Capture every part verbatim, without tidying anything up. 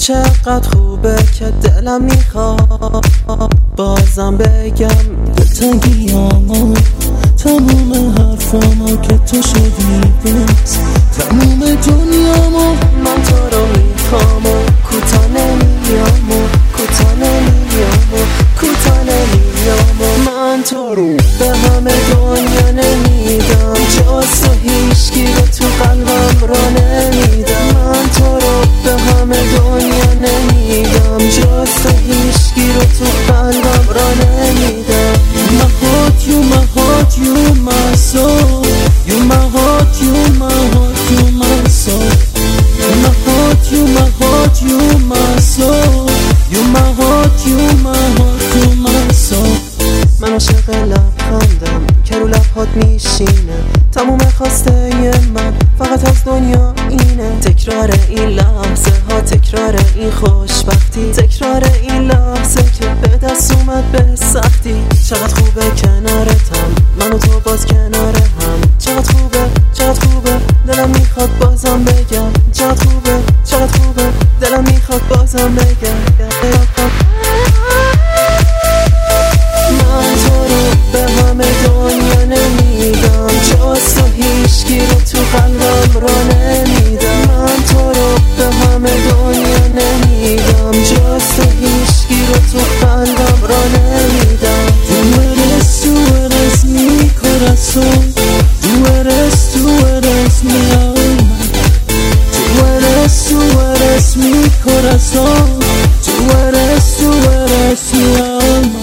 چقدر خوبه که دلم میخواد بازم بگم دلتنگیامو تموم حرفامو که تو شدی بس تموم دنیامو من تو رو میخوام و کوتا نمیام و کوتا نمیام و کوتا نمیام و من تو رو به همه دنیا نمیدم جز تو هیچکی رو تو قلبم را نمیدم من تو رو به همه دنیا نمیدم جز تو هیچکی رو تو قلبم را نمیدم My heart, you my heart, you my soul. You my heart, you my heart, you my soul. My heart, you my heart, you my soul. You my heart, you my heart, you my soul. من عاشق لبخندم که رو لبهات میشینه تموم خواسته من فقط از دنیا اینه تکرار این لحظه ها تکرار این خوشبختی تکرار این لحظه که به دست اومد به سختی چقدر خوبه کنارتم من و تو باز کنار هم چقدر خوبه چقدر خوبه دلم میخواد بازم بگم چقدر خوبه چقدر خوبه دلم میخواد بازم بگم من تو رو به همه دنیا نمیدم جز تو هیچکی رو تو قلبم را نمیدم من تو رو به همه دنیا نمیدم جز تو هیچکی رو تو قلبم را نمیدم Tú eres, tú eres mi corazón. Tú eres, tú eres mi alma. Tú eres, tú eres mi corazón. Tú eres, tú eres mi alma.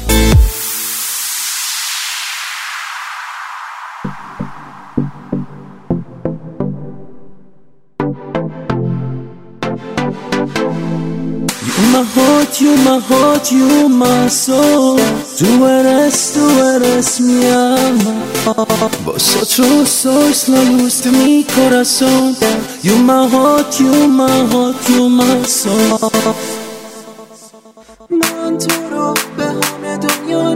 You my heart, you my heart, you my soul. Tú eres, tú eres mi alma. Vosotros sois la luz de mi corazón. You my heart, you my heart, you my soul. من تو رو به همه دنیا